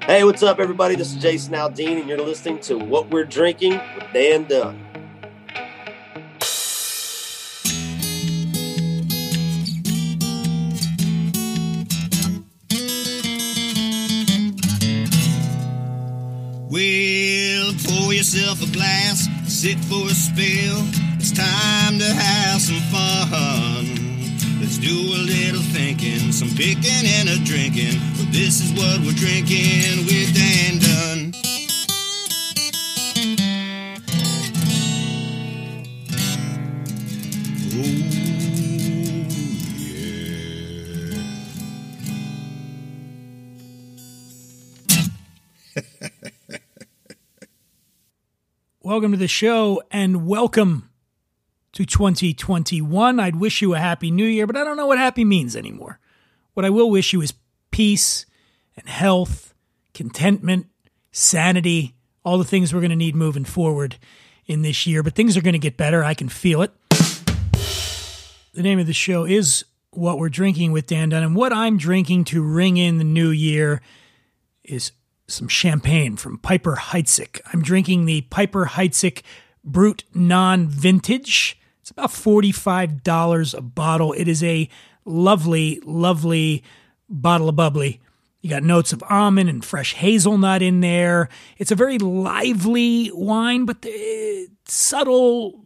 Hey, what's up, everybody? This is Jason Aldean, and you're listening to What We're Drinking with Dan Dunn. Well, pour yourself a glass, sit for a spill. It's time to have some fun. Let's do a little thinking, some picking and a drinking. Well, this is what we're drinking with Dan Dunn. Welcome to the show and welcome to 2021. I'd wish you a happy new year, but I don't know what happy means anymore. What I will wish you is peace and health, contentment, sanity, all the things we're going to need moving forward in this year. But things are going to get better. I can feel it. The name of the show is What We're Drinking with Dan Dunn. And what I'm drinking to ring in the new year is some champagne from Piper Heidsieck. I'm drinking the Piper Heidsieck Brut Non-Vintage. It's about $45 a bottle. It is a lovely, lovely bottle of bubbly. You got notes of almond and fresh hazelnut in there. It's a very lively wine, but subtle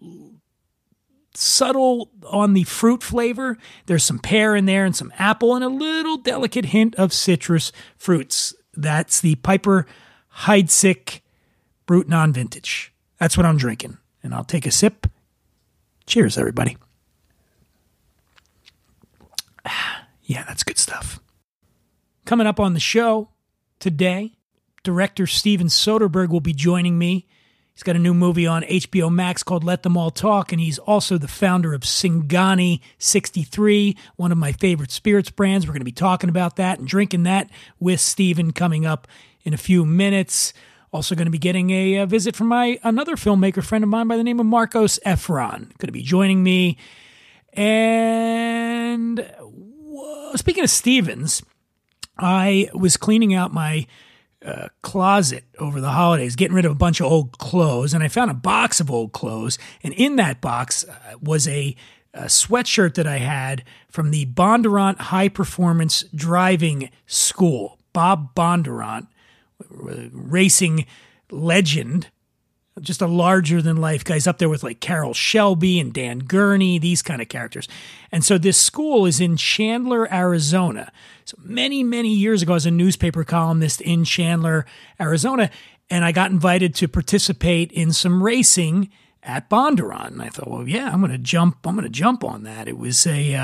on the fruit flavor. There's some pear in there and some apple and a little delicate hint of citrus fruits. That's the Piper Heidsieck Brut Non-Vintage. That's what I'm drinking. And I'll take a sip. Cheers, everybody. Yeah, that's good stuff. Coming up on the show today, director Steven Soderbergh will be joining me. He's got a new movie on HBO Max called Let Them All Talk, and he's also the founder of Singani 63, one of my favorite spirits brands. We're going to be talking about that and drinking that with Steven coming up in a few minutes. Also going to be getting a visit from another filmmaker friend of mine by the name of Marcos Efron. Going to be joining me. And speaking of Stevens, I was cleaning out my closet over the holidays, getting rid of a bunch of old clothes, and I found a box of old clothes, and in that box was a sweatshirt that I had from the Bondurant High Performance Driving School. Bob Bondurant, racing legend, just a larger-than-life guy. He's up there with like Carroll Shelby and Dan Gurney, these kind of characters. And so this school is in Chandler, Arizona. So many, many years ago, I was a newspaper columnist in Chandler, Arizona, and I got invited to participate in some racing at Bondurant. And I thought, well, yeah, I'm going to jump on that. It was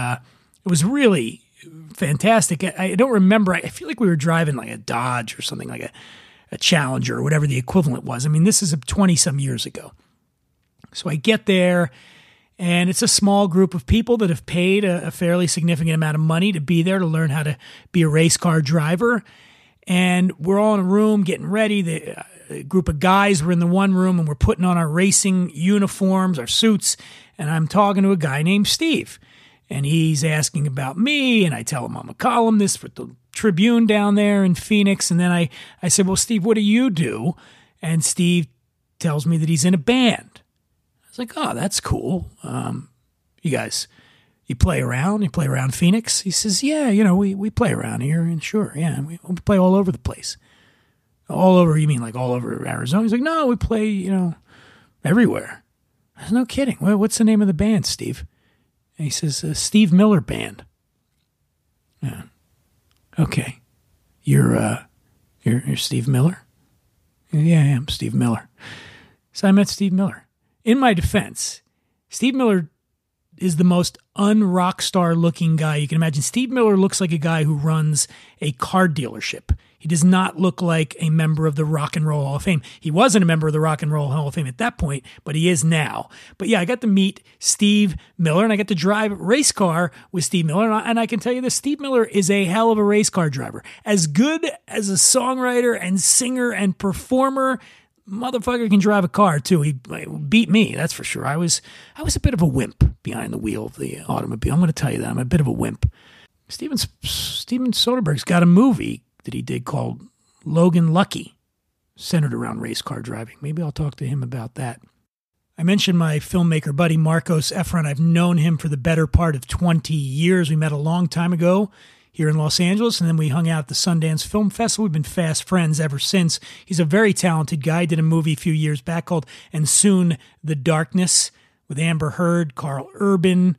really fantastic. I don't remember. I feel like we were driving like a Dodge or something, like a Challenger or whatever the equivalent was. I mean, this is 20-some years ago. So I get there, and it's a small group of people that have paid a fairly significant amount of money to be there to learn how to be a race car driver. And we're all in a room getting ready. A group of guys were in the one room, and we're putting on our racing uniforms, our suits, and I'm talking to a guy named Steve. And he's asking about me, and I tell him I'm a columnist for the Tribune down there in Phoenix. And then I said, well, Steve, what do you do? And Steve tells me that he's in a band. I was like, oh, that's cool. You guys, you play around? You play around Phoenix? He says, yeah, we play around here. And sure, yeah, we play all over the place. All over, you mean like all over Arizona? He's like, no, we play, everywhere. I said, no kidding. Well, what's the name of the band, Steve? And he says, Steve Miller Band. Yeah. Okay. You're Steve Miller? Yeah, I am Steve Miller. So I met Steve Miller. In my defense, Steve Miller is the most un-rock star looking guy you can imagine. Steve Miller looks like a guy who runs a car dealership. He does not look like a member of the Rock and Roll Hall of Fame. He wasn't a member of the Rock and Roll Hall of Fame at that point, but he is now. But yeah, I got to meet Steve Miller, and I got to drive a race car with Steve Miller, and I can tell you this, Steve Miller is a hell of a race car driver. As good as a songwriter and singer and performer, motherfucker can drive a car too. He beat me, that's for sure. I was a bit of a wimp behind the wheel of the automobile. I'm going to tell you that. I'm a bit of a wimp. Steven Soderbergh's got a movie that he did called Logan Lucky, centered around race car driving. Maybe I'll talk to him about that. I mentioned my filmmaker buddy, Marcos Efron. I've known him for the better part of 20 years. We met a long time ago here in Los Angeles, and then we hung out at the Sundance Film Festival. We've been fast friends ever since. He's a very talented guy. He did a movie a few years back called And Soon the Darkness with Amber Heard, Carl Urban.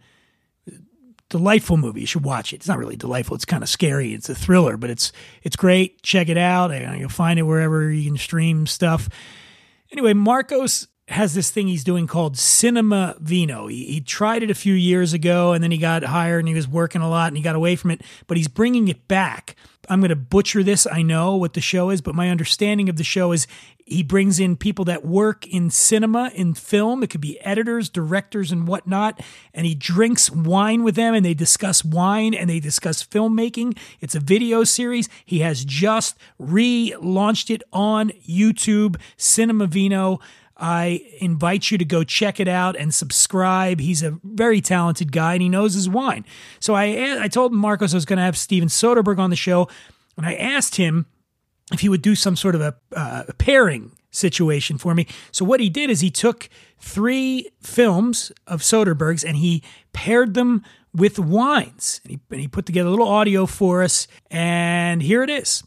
Delightful movie. You should watch it. It's not really delightful. It's kind of scary. It's a thriller, but it's great. Check it out. You'll find it wherever you can stream stuff. Anyway, Marcos has this thing he's doing called Cinema Vino. He tried it a few years ago, and then he got hired, and he was working a lot, and he got away from it, but he's bringing it back. I'm going to butcher this. I know what the show is, but my understanding of the show is he brings in people that work in cinema, in film. It could be editors, directors, and whatnot, and he drinks wine with them, and they discuss wine, and they discuss filmmaking. It's a video series. He has just relaunched it on YouTube, Cinema Vino. I invite you to go check it out and subscribe. He's a very talented guy, and he knows his wine. So I told Marcos I was going to have Steven Soderbergh on the show, and I asked him if he would do some sort of a pairing situation for me. So what he did is he took 3 films of Soderbergh's, and he paired them with wines. And he put together a little audio for us, and here it is.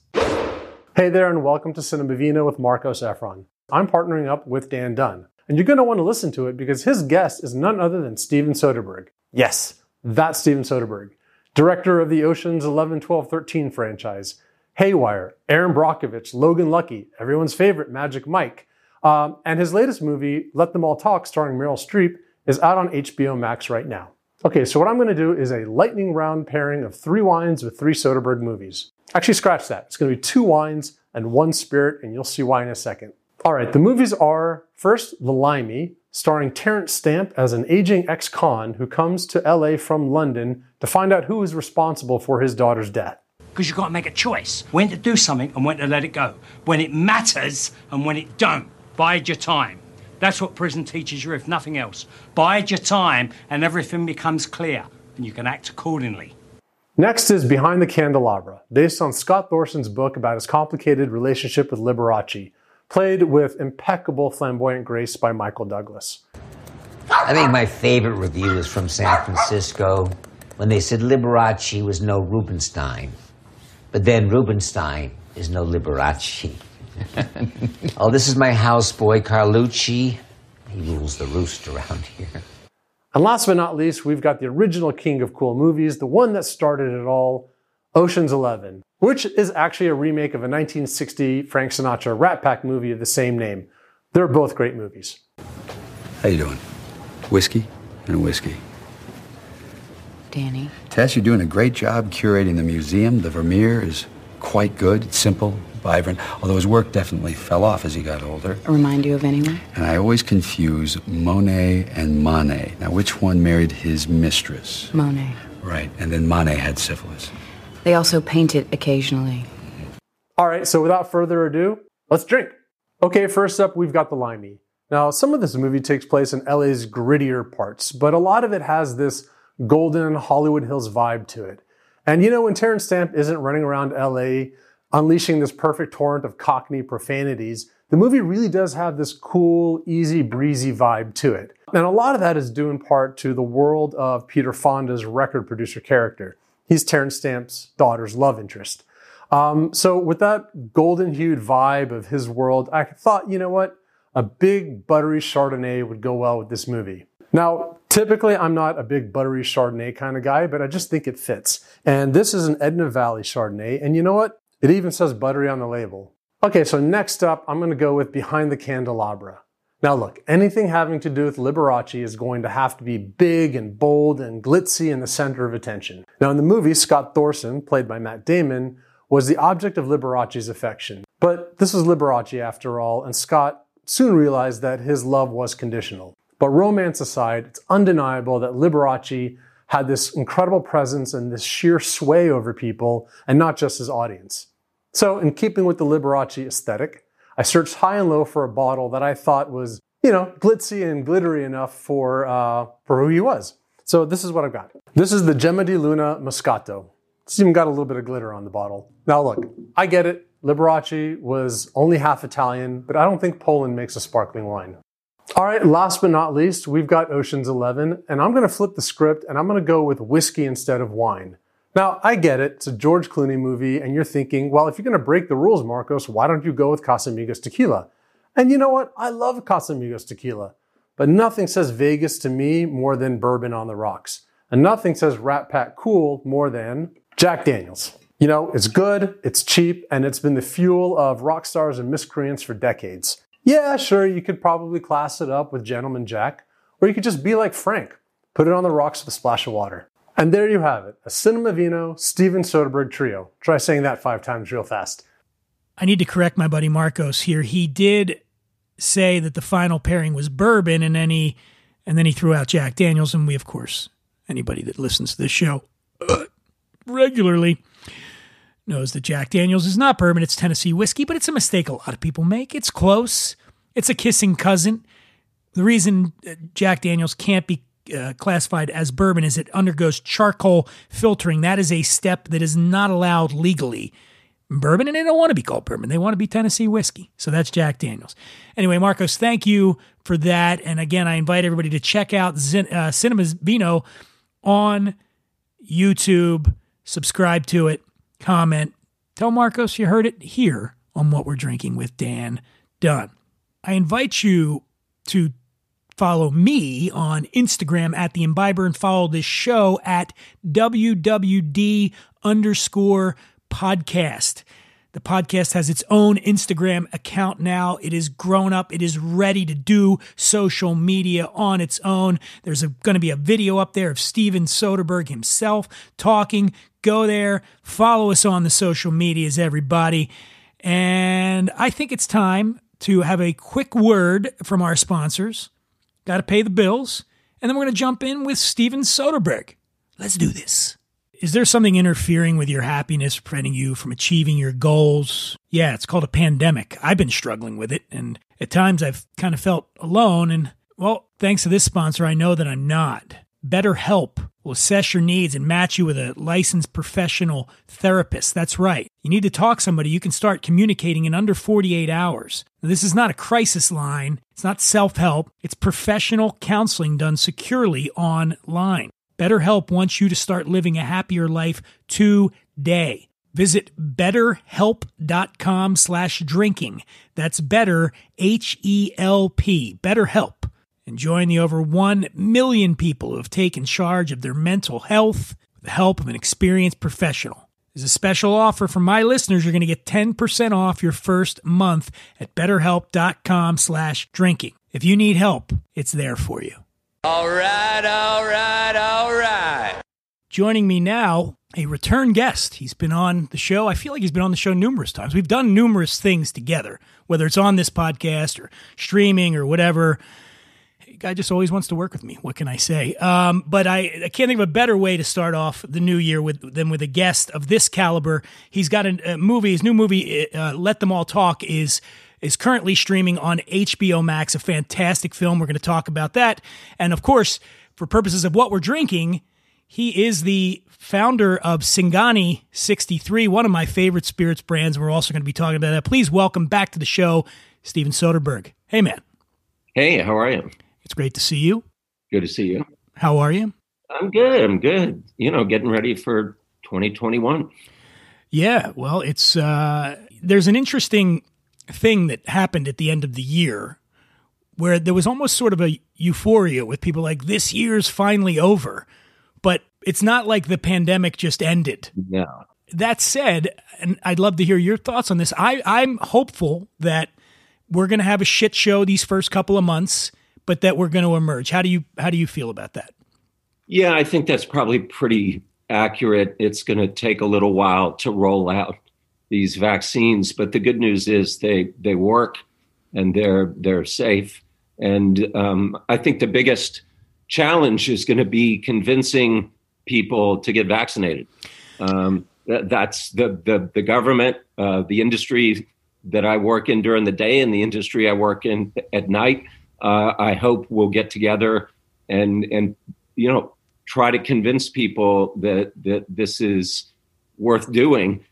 Hey there, and welcome to Cinema Vino with Marcos Efron. I'm partnering up with Dan Dunn, and you're going to want to listen to it because his guest is none other than Steven Soderbergh. Yes, that's Steven Soderbergh, director of the Ocean's 11, 12, 13 franchise, Haywire, Aaron Brockovich, Logan Lucky, everyone's favorite Magic Mike, and his latest movie, Let Them All Talk, starring Meryl Streep, is out on HBO Max right now. Okay, so what I'm going to do is a lightning round pairing of 3 wines with 3 Soderbergh movies. Actually, scratch that. It's going to be 2 wines and 1 spirit, and you'll see why in a second. All right, the movies are, first, The Limey, starring Terrence Stamp as an aging ex-con who comes to LA from London to find out who is responsible for his daughter's death. Because you've got to make a choice. When to do something and when to let it go. When it matters and when it don't. Bide your time. That's what prison teaches you, if nothing else. Bide your time and everything becomes clear and you can act accordingly. Next is Behind the Candelabra, based on Scott Thorson's book about his complicated relationship with Liberace, played with impeccable flamboyant grace by Michael Douglas. I think my favorite review is from San Francisco when they said Liberace was no Rubinstein, but then Rubinstein is no Liberace. Oh, this is my houseboy Carlucci. He rules the roost around here. And last but not least, we've got the original king of cool movies, the one that started it all, Ocean's 11, which is actually a remake of a 1960 Frank Sinatra Rat Pack movie of the same name. They're both great movies. How you doing? Whiskey and a whiskey. Danny. Tess, you're doing a great job curating the museum. The Vermeer is quite good. It's simple, vibrant, although his work definitely fell off as he got older. Remind you of anyone? And I always confuse Monet and Manet. Now, which one married his mistress? Monet. Right, and then Manet had syphilis. They also painted occasionally. All right, so without further ado, let's drink. Okay, first up, we've got The Limey. Now, some of this movie takes place in LA's grittier parts, but a lot of it has this golden Hollywood Hills vibe to it. And you know, when Terrence Stamp isn't running around LA unleashing this perfect torrent of Cockney profanities, the movie really does have this cool, easy, breezy vibe to it. And a lot of that is due in part to the world of Peter Fonda's record producer character. He's Terrence Stamp's daughter's love interest. So with that golden-hued vibe of his world, I thought, you know what? A big buttery Chardonnay would go well with this movie. Now, typically I'm not a big buttery Chardonnay kind of guy, but I just think it fits. And this is an Edna Valley Chardonnay, and you know what? It even says buttery on the label. Okay, so next up, I'm going to go with Behind the Candelabra. Now look, anything having to do with Liberace is going to have to be big and bold and glitzy in the center of attention. Now in the movie, Scott Thorson, played by Matt Damon, was the object of Liberace's affection. But this was Liberace after all, and Scott soon realized that his love was conditional. But romance aside, it's undeniable that Liberace had this incredible presence and this sheer sway over people, and not just his audience. So in keeping with the Liberace aesthetic, I searched high and low for a bottle that I thought was, you know, glitzy and glittery enough for who he was. So this is what I've got. This is the Gemma di Luna Moscato. It's even got a little bit of glitter on the bottle. Now look, I get it. Liberace was only half Italian, but I don't think Poland makes a sparkling wine. All right, last but not least, we've got Ocean's 11, and I'm going to flip the script and I'm going to go with whiskey instead of wine. Now, I get it. It's a George Clooney movie, and you're thinking, well, if you're going to break the rules, Marcos, why don't you go with Casamigos tequila? And you know what? I love Casamigos tequila, but nothing says Vegas to me more than bourbon on the rocks. And nothing says Rat Pack cool more than Jack Daniels. You know, it's good, it's cheap, and it's been the fuel of rock stars and miscreants for decades. Yeah, sure, you could probably class it up with Gentleman Jack, or you could just be like Frank, put it on the rocks with a splash of water. And there you have it, a Cinema Vino Steven Soderbergh trio. Try saying that 5 times real fast. I need to correct my buddy Marcos here. He did say that the final pairing was bourbon, and then he threw out Jack Daniels, and we, of course, anybody that listens to this show regularly knows that Jack Daniels is not bourbon, it's Tennessee whiskey, but it's a mistake a lot of people make. It's close. It's a kissing cousin. The reason Jack Daniels can't be classified as bourbon is it undergoes charcoal filtering. That is a step that is not allowed legally. Bourbon, and they don't want to be called bourbon. They want to be Tennessee whiskey. So that's Jack Daniels. Anyway, Marcos, thank you for that. And again, I invite everybody to check out Cinema Vino on YouTube. Subscribe to it. Comment. Tell Marcos you heard it here on What We're Drinking with Dan Dunn. I invite you to follow me on Instagram at The Imbiber and follow this show at WWD_podcast. The podcast has its own Instagram account now. It is grown up. It is ready to do social media on its own. There's going to be a video up there of Steven Soderbergh himself talking. Go there. Follow us on the social medias, everybody. And I think it's time to have a quick word from our sponsors. Got to pay the bills. And then we're going to jump in with Steven Soderbergh. Let's do this. Is there something interfering with your happiness, preventing you from achieving your goals? Yeah, it's called a pandemic. I've been struggling with it, and at times I've kind of felt alone, and, well, thanks to this sponsor, I know that I'm not. BetterHelp will assess your needs and match you with a licensed professional therapist. That's right. You need to talk to somebody. You can start communicating in under 48 hours. Now, this is not a crisis line. It's not self-help. It's professional counseling done securely online. BetterHelp wants you to start living a happier life today. Visit betterhelp.com/drinking. That's better, H-E-L-P, BetterHelp. And join the over 1 million people who have taken charge of their mental health with the help of an experienced professional. There's a special offer for my listeners. You're going to get 10% off your first month at betterhelp.com/drinking. If you need help, it's there for you. All right, all right, all right. Joining me now, a return guest. He's been on the show. I feel like he's been on the show numerous times. We've done numerous things together, whether it's on this podcast or streaming or whatever. The guy just always wants to work with me. What can I say? But I can't think of a better way to start off the new year than with a guest of this caliber. He's got a movie. His new movie, Let Them All Talk, is currently streaming on HBO Max, a fantastic film. We're going to talk about that. And of course, for purposes of What We're Drinking, he is the founder of Singani 63, one of my favorite spirits brands. We're also going to be talking about that. Please welcome back to the show, Steven Soderbergh. Hey, man. Hey, how are you? It's great to see you. Good to see you. How are you? I'm good. You know, getting ready for 2021. Yeah, well, it's there's an interesting thing that happened at the end of the year where there was almost sort of a euphoria with people like, this year's finally over, but it's not like the pandemic just ended. Yeah. That said, and I'd love to hear your thoughts on this. I'm hopeful that we're going to have a shit show these first couple of months, but that we're going to emerge. How do you feel about that? Yeah, I think that's probably pretty accurate. It's going to take a little while to roll out these vaccines, but the good news is they work and they're safe. And I think the biggest challenge is going to be convincing people to get vaccinated. That's the government, the industry that I work in during the day and the industry I work in at night. I hope we'll get together and try to convince people that this is worth doing.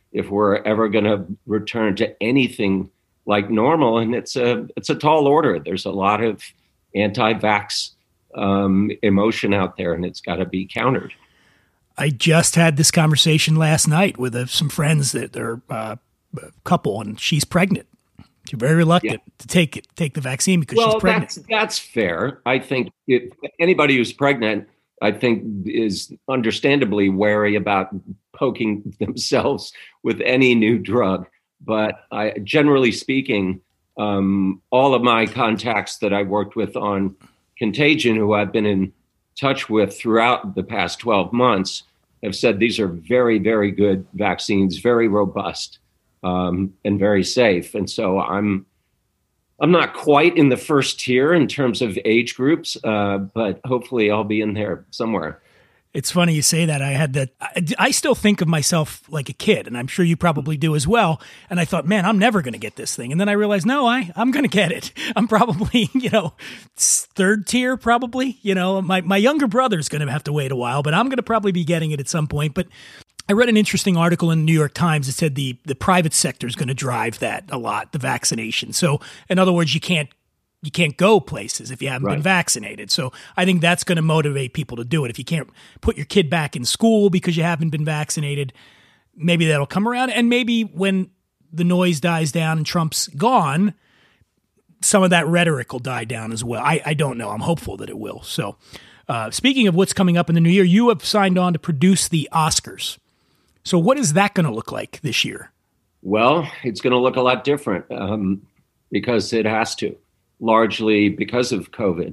if we're ever going to return to anything like normal. And it's a tall order. There's a lot of anti-vax emotion out there, and it's got to be countered. I just had this conversation last night with some friends that are a couple, and she's pregnant. She's very reluctant to take the vaccine because she's pregnant. That's fair. I think if anybody who's pregnant, I think, is understandably wary about poking themselves with any new drug. But generally speaking, all of my contacts that I worked with on Contagion, who I've been in touch with throughout the past 12 months, have said these are very, very good vaccines, very robust, and very safe. And so I'm not quite in the first tier in terms of age groups, but hopefully I'll be in there somewhere. It's funny you say that. I still think of myself like a kid, and I'm sure you probably do as well. And I thought, man, I'm never going to get this thing. And then I realized, no, I'm going to get it. I'm probably, third tier, probably. My younger brother's going to have to wait a while, but I'm going to probably be getting it at some point. But I read an interesting article in the New York Times that said the private sector is going to drive that a lot, the vaccination. So in other words, you can't go places if you haven't been vaccinated. So I think that's going to motivate people to do it. If you can't put your kid back in school because you haven't been vaccinated, maybe that'll come around. And maybe when the noise dies down and Trump's gone, some of that rhetoric will die down as well. I don't know. I'm hopeful that it will. So speaking of what's coming up in the new year, you have signed on to produce the Oscars. So what is that going to look like this year? Well, it's going to look a lot different because it has to, largely because of COVID.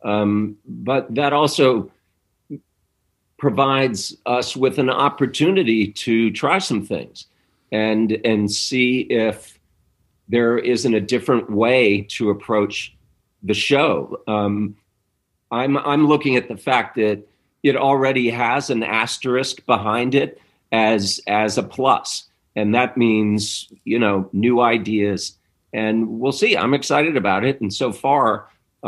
But that also provides us with an opportunity to try some things and see if there isn't a different way to approach the show. I'm looking at the fact that it already has an asterisk behind it as a plus. And that means, new ideas. And we'll see. I'm excited about it. And so far,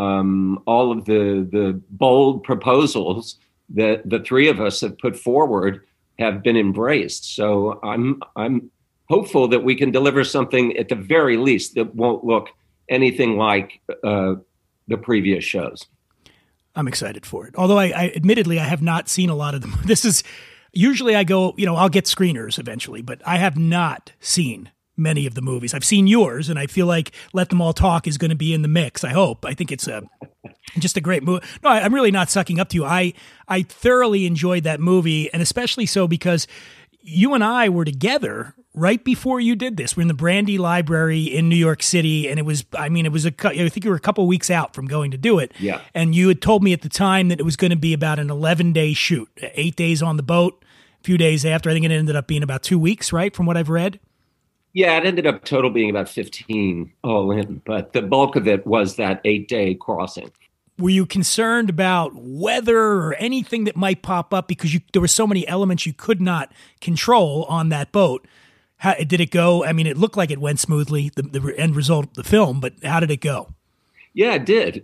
all of the bold proposals that the three of us have put forward have been embraced. So I'm hopeful that we can deliver something at the very least that won't look anything like the previous shows. I'm excited for it. Although I admittedly, I have not seen a lot of them. This is usually I go, I'll get screeners eventually, but I have not seen many of the movies. I've seen yours, and I feel like Let Them All Talk is going to be in the mix. I hope. I think it's just a great movie. No, I'm really not sucking up to you. I thoroughly enjoyed that movie, and especially so because you and I were together right before you did this. We're in the Brandy Library in New York City, and I think you were a couple of weeks out from going to do it. Yeah. And you had told me at the time that it was going to be about an 11-day shoot, 8 days on the boat, a few days after. I think it ended up being about 2 weeks, right, from what I've read? Yeah, it ended up total being about 15 all in, but the bulk of it was that 8-day crossing. Were you concerned about weather or anything that might pop up because there were so many elements you could not control on that boat? How did it go? I mean, it looked like it went smoothly, the end result of the film, but how did it go? Yeah, it did.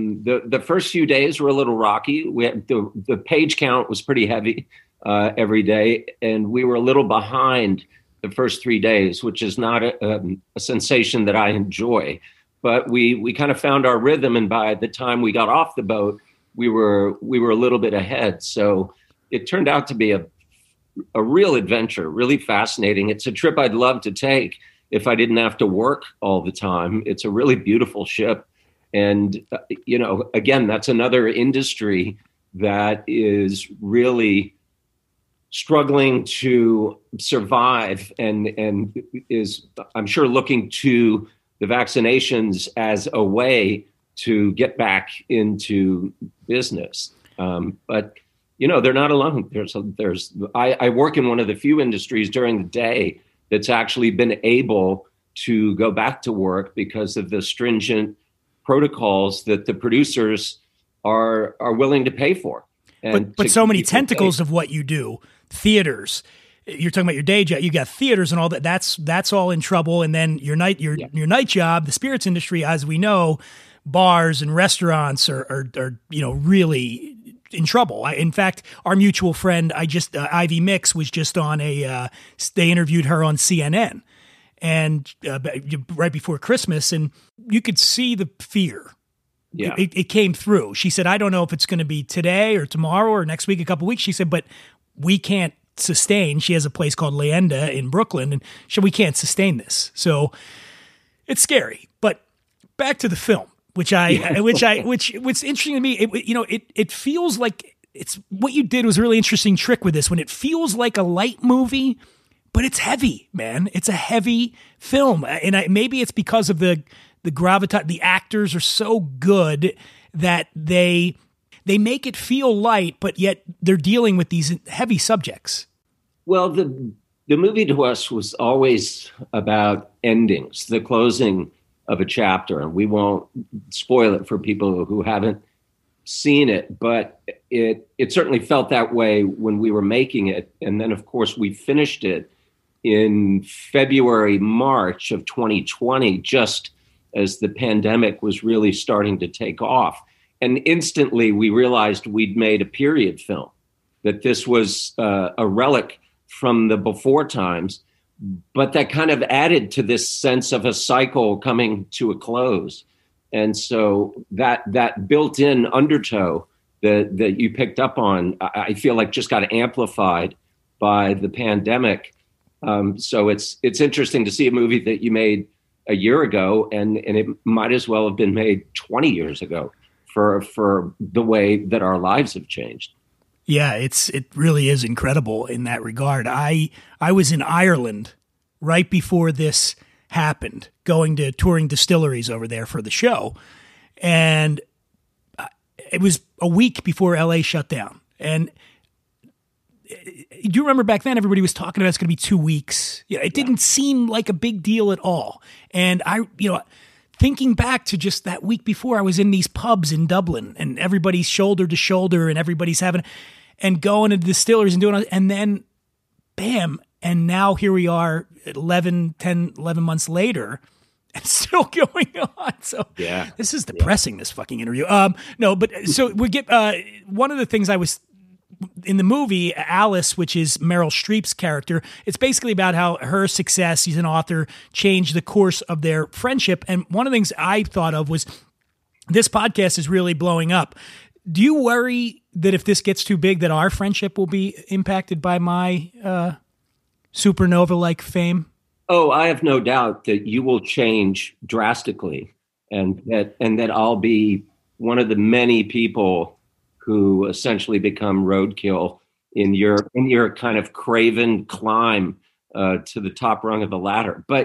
The first few days were a little rocky. We had the page count was pretty heavy every day, and we were a little behind the first 3 days, which is not a sensation that I enjoy. But we kind of found our rhythm, and by the time we got off the boat, we were a little bit ahead. So it turned out to be a real adventure, really fascinating. It's a trip I'd love to take if I didn't have to work all the time. It's a really beautiful ship. And, again, that's another industry that is really struggling to survive and is, I'm sure, looking to the vaccinations as a way to get back into business. But, they're not alone. I work in one of the few industries during the day that's actually been able to go back to work because of the stringent protocols that the producers are willing to pay for. But so many tentacles of what you do, theaters. You're talking about your day job. You got theaters and all that. That's all in trouble. And then your night job, the spirits industry, as we know, bars and restaurants are really in trouble. In fact, our mutual friend, Ivy Mix, was just on they interviewed her on CNN and right before Christmas, and you could see the fear. Yeah. It came through. She said, I don't know if it's going to be today or tomorrow or next week, a couple weeks. She said, but we can't sustain. She has a place called Leenda in Brooklyn, and we can't sustain this. So it's scary. But back to the film, what's interesting to me, it feels like it's what you did was a really interesting trick with this, when it feels like a light movie, but it's heavy, man. It's a heavy film. And maybe it's because of the gravitas. The actors are so good that they make it feel light, but yet they're dealing with these heavy subjects. Well, the movie to us was always about endings, the closing of a chapter, and we won't spoil it for people who haven't seen it, but it certainly felt that way when we were making it. And then, of course, we finished it in February, March of 2020, just as the pandemic was really starting to take off. And instantly we realized we'd made a period film, that this was a relic from the before times, but that kind of added to this sense of a cycle coming to a close. And so that built-in undertow that you picked up on, I feel like just got amplified by the pandemic. So it's interesting to see a movie that you made a year ago, and it might as well have been made 20 years ago for the way that our lives have changed. Yeah, it really is incredible in that regard. I was in Ireland right before this happened, going to touring distilleries over there for the show. And it was a week before LA shut down. And do you remember back then everybody was talking about it's going to be 2 weeks? Yeah, it didn't seem like a big deal at all. And thinking back to just that week before, I was in these pubs in Dublin and everybody's shoulder to shoulder and everybody's and going to distilleries and doing it. And then bam. And now here we are 11 months later and still going on. So yeah, this is depressing, this fucking interview. No, but so we get, one of the things I was in the movie, Alice, which is Meryl Streep's character, it's basically about how her success, she's an author, changed the course of their friendship. And one of the things I thought of was this podcast is really blowing up. Do you worry that if this gets too big that our friendship will be impacted by my supernova-like fame? Oh, I have no doubt that you will change drastically, and that I'll be one of the many people who essentially become roadkill in your kind of craven climb to the top rung of the ladder. But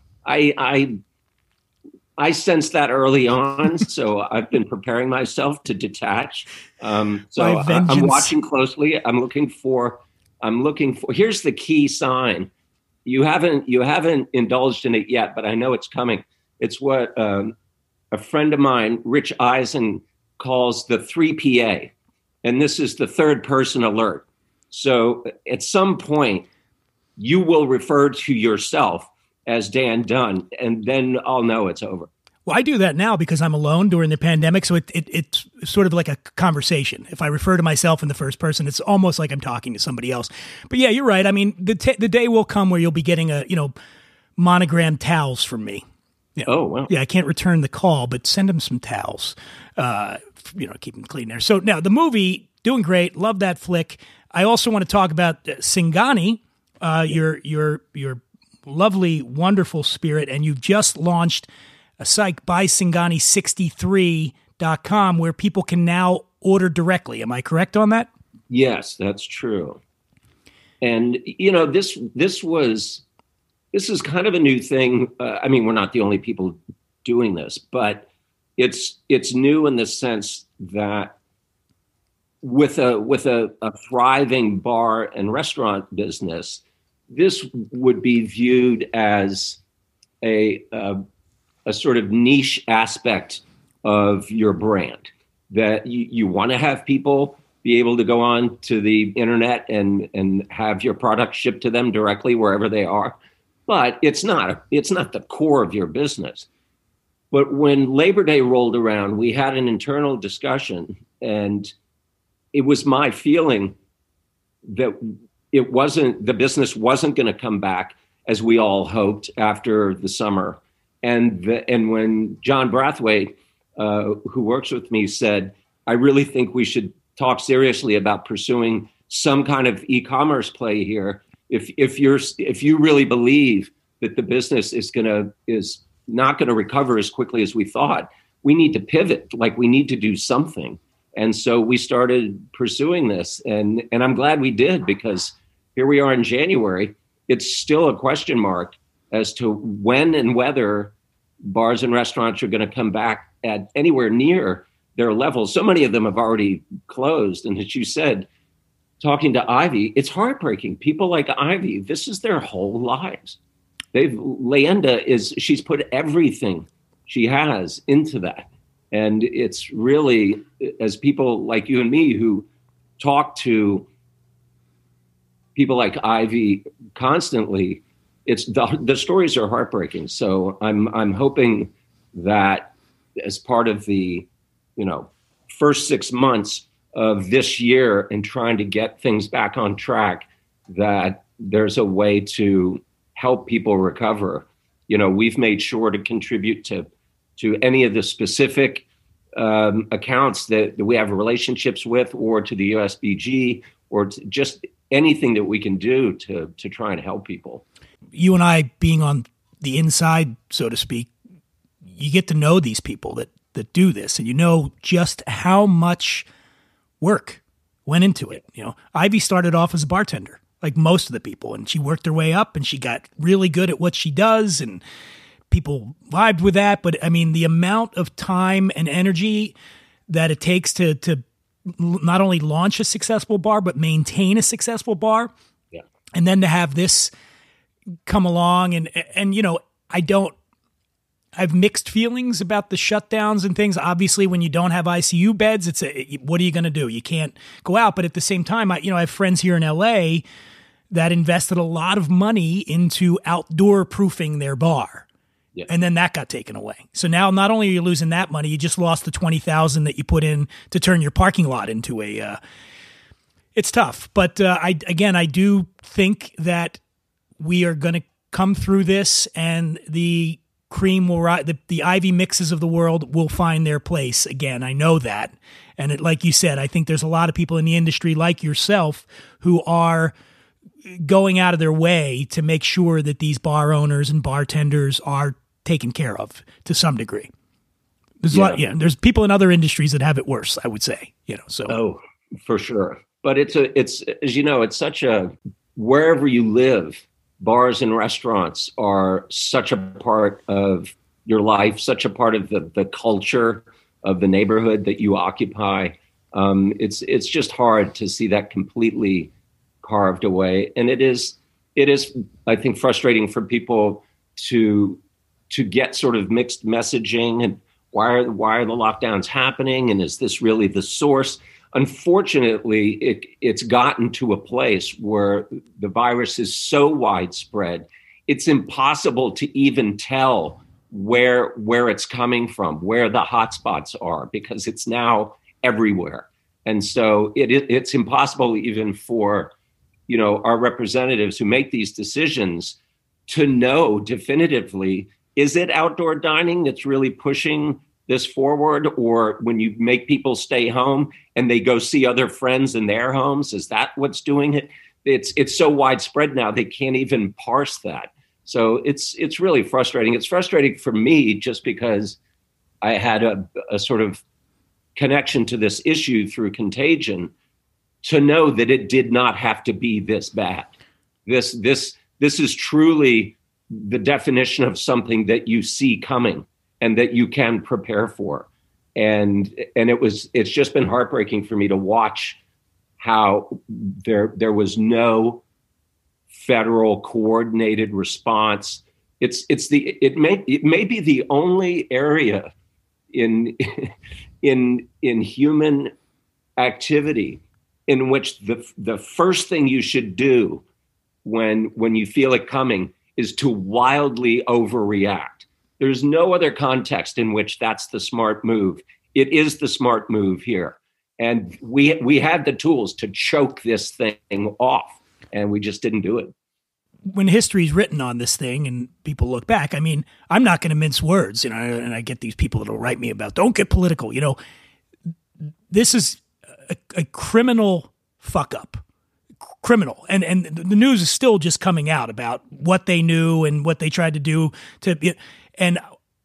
I sensed that early on, so I've been preparing myself to detach. I'm watching closely. I'm looking for. Here's the key sign. You haven't indulged in it yet, but I know it's coming. It's what a friend of mine, Rich Eisen, calls the 3PA, and this is the third person alert. So at some point, you will refer to yourself as Dan Dunn, and then I'll know it's over. Well, I do that now because I'm alone during the pandemic, so it's sort of like a conversation. If I refer to myself in the first person, it's almost like I'm talking to somebody else. But yeah, you're right. I mean, the day will come where you'll be getting monogrammed towels from me. Oh, wow. Yeah, I can't return the call, but send them some towels. Keep them clean there. So now the movie, doing great. Love that flick. I also want to talk about Singani, your lovely, wonderful spirit, and you've just launched a site, buysingani63.com, where people can now order directly. Am I correct on that? Yes, that's true. And this is kind of a new thing. We're not the only people doing this, but it's new in the sense that with a thriving bar and restaurant business, this would be viewed as a sort of niche aspect of your brand, that you want to have people be able to go on to the internet and have your product shipped to them directly wherever they are. But it's not the core of your business. But when Labor Day rolled around, we had an internal discussion, and it was my feeling that the business wasn't going to come back as we all hoped after the summer. And when John Brathwaite, who works with me, said, I really think we should talk seriously about pursuing some kind of e-commerce play here. If you really believe that the business is not going to recover as quickly as we thought, we need to pivot. Like, we need to do something. And so we started pursuing this, and I'm glad we did, because here we are in January. It's still a question mark as to when and whether bars and restaurants are going to come back at anywhere near their levels. So many of them have already closed. And as you said, talking to Ivy, it's heartbreaking. People like Ivy, this is their whole lives. She's put everything she has into that. And it's really, as people like you and me who talk to people like Ivy constantly, it's the stories are heartbreaking. So I'm hoping that as part of the, first 6 months of this year and trying to get things back on track, that there's a way to help people recover. We've made sure to contribute to any of the specific accounts that we have relationships with, or to the USBG, or to just anything that we can do to try and help people. You and I, being on the inside, so to speak, you get to know these people that do this, and you know just how much work went into it. Ivy started off as a bartender, like most of the people, and she worked her way up, and she got really good at what she does, and people vibed with that. But I mean, the amount of time and energy that it takes to not only launch a successful bar, but maintain a successful bar. Yeah. And then to have this come along and I have mixed feelings about the shutdowns and things. Obviously, when you don't have ICU beds, what are you going to do? You can't go out. But at the same time, I have friends here in LA that invested a lot of money into outdoor proofing their bar. Yeah. And then that got taken away. So now not only are you losing that money, you just lost the $20,000 that you put in to turn your parking lot into it's tough. But I do think that we are going to come through this, and the cream will rise. The Ivy Mixes of the world will find their place again. I know that. And like you said, I think there's a lot of people in the industry like yourself who are going out of their way to make sure that these bar owners and bartenders are taken care of to some degree. There's a lot, there's people in other industries that have it worse, I would say, so. Oh, for sure. But it's as you know, it's such a, wherever you live, bars and restaurants are such a part of your life, such a part of the culture of the neighborhood that you occupy. It's just hard to see that completely carved away. And it is, I think, frustrating for people to get sort of mixed messaging, and why are the lockdowns happening? And is this really the source? Unfortunately, it's gotten to a place where the virus is so widespread, it's impossible to even tell where it's coming from, where the hotspots are, because it's now everywhere. And so it's impossible even for, our representatives who make these decisions to know definitively, is it outdoor dining that's really pushing this forward? Or when you make people stay home and they go see other friends in their homes, is that what's doing it? It's so widespread now, they can't even parse that. So it's really frustrating. It's frustrating for me just because I had a sort of connection to this issue through Contagion, to know that it did not have to be this bad. This is truly the definition of something that you see coming and that you can prepare for. And it's just been heartbreaking for me to watch how there was no federal coordinated response. It may be the only area in human activity in which the first thing you should do when you feel it coming is to wildly overreact. There's no other context in which that's the smart move. It is the smart move here. And we had the tools to choke this thing off, and we just didn't do it. When history's written on this thing and people look back, I mean, I'm not going to mince words, and I get these people that'll write me about, don't get political. This is a criminal fuck up. Criminal. And the news is still just coming out about what they knew and what they tried to do and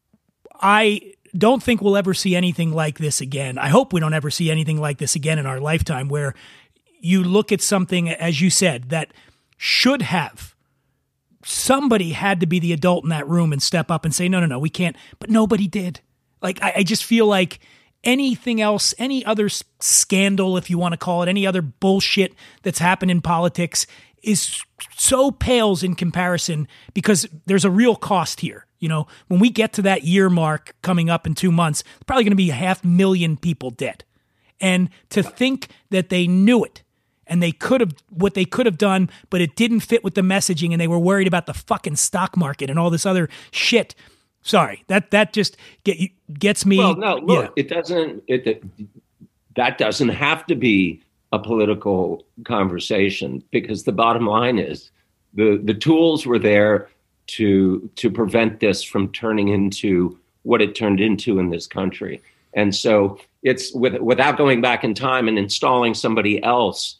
I don't think we'll ever see anything like this again. I hope we don't ever see anything like this again in our lifetime, where you look at something, as you said, that should have, somebody had to be the adult in that room and step up and say, no, we can't. But nobody did. Like, I just feel like anything else, any other scandal, if you want to call it, any other bullshit that's happened in politics is so pales in comparison, because there's a real cost here. When we get to that year mark coming up in 2 months, there's probably going to be 500,000 people dead. And to think that they knew it and they could have, what they could have done, but it didn't fit with the messaging, and they were worried about the fucking stock market and all this other shit. Sorry, that just gets me. Well, no, look, It doesn't. That doesn't have to be a political conversation, because the bottom line is the tools were there to prevent this from turning into what it turned into in this country. And so it's without going back in time and installing somebody else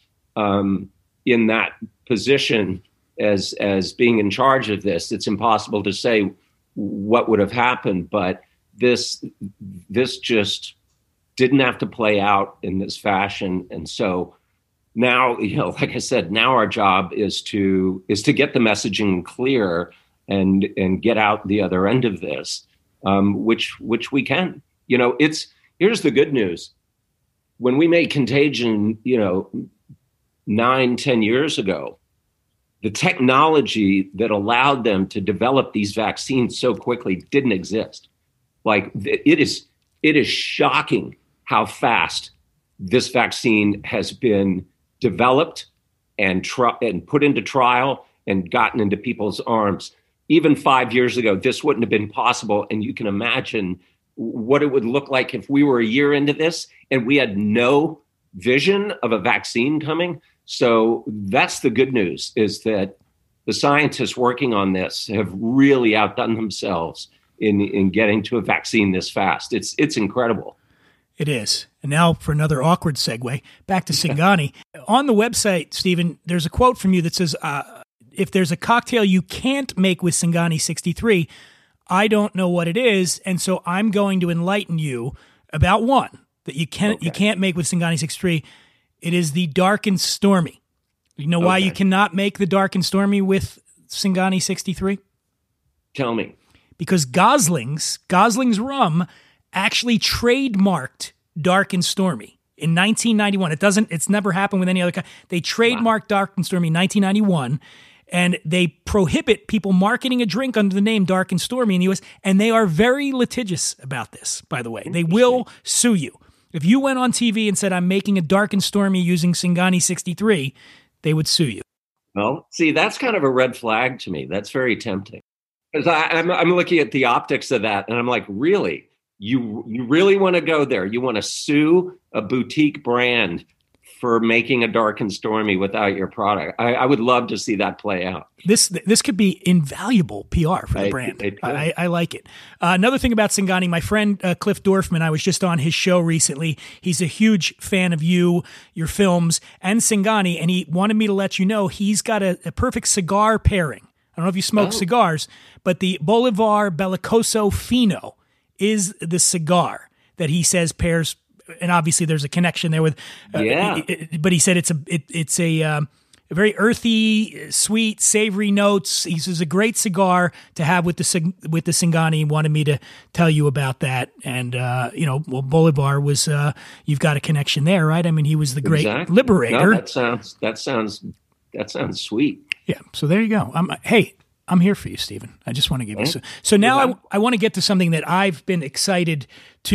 in that position as being in charge of this, it's impossible to say what would have happened. But this just didn't have to play out in this fashion. And so now, like I said, now our job is to get the messaging clear and get out the other end of this, which we can. Here's the good news. When we made Contagion, 9-10 years ago, the technology that allowed them to develop these vaccines so quickly didn't exist. Like, it is shocking how fast this vaccine has been developed and put into trial and gotten into people's arms. Even 5 years ago, this wouldn't have been possible. And you can imagine what it would look like if we were a year into this and we had no vision of a vaccine coming. So that's the good news, is that the scientists working on this have really outdone themselves in getting to a vaccine this fast. It's incredible. It is. And now for another awkward segue, back to Singani. On the website, Stephen, there's a quote from you that says, if there's a cocktail you can't make with Singani 63, I don't know what it is, and so I'm going to enlighten you about one that you can't make with Singani 63. It is the Dark and Stormy. You know why you cannot make the Dark and Stormy with Singani 63? Tell me. Because Gosling's rum actually trademarked Dark and Stormy in 1991. It's never happened with any other kind. They trademarked Dark and Stormy in 1991. And they prohibit people marketing a drink under the name Dark and Stormy in the U.S., and they are very litigious about this, by the way. They will sue you. If you went on TV and said, I'm making a Dark and Stormy using Singani 63, they would sue you. Well, see, that's kind of a red flag to me. That's very tempting. Because I'm looking at the optics of that, and I'm like, really? You really want to go there? You want to sue a boutique brand for making a Dark and Stormy without your product? I would love to see that play out. This could be invaluable PR for the brand. I like it. Another thing about Singani, my friend Cliff Dorfman, I was just on his show recently. He's a huge fan of your films, and Singani, and he wanted me to let you know he's got a perfect cigar pairing. I don't know if you smoke cigars, but the Bolivar Bellicoso Fino is the cigar that he says pairs. And obviously, there's a connection there with. But he said it's a very earthy, sweet, savory notes. He says a great cigar to have with the Singani. He wanted me to tell you about that. And Bolivar was. You've got a connection there, right? I mean, he was the great liberator. No, that sounds sweet. Yeah. So there you go. I'm here for you, Stephen. I just want to give you. So now I want to get to something that I've been excited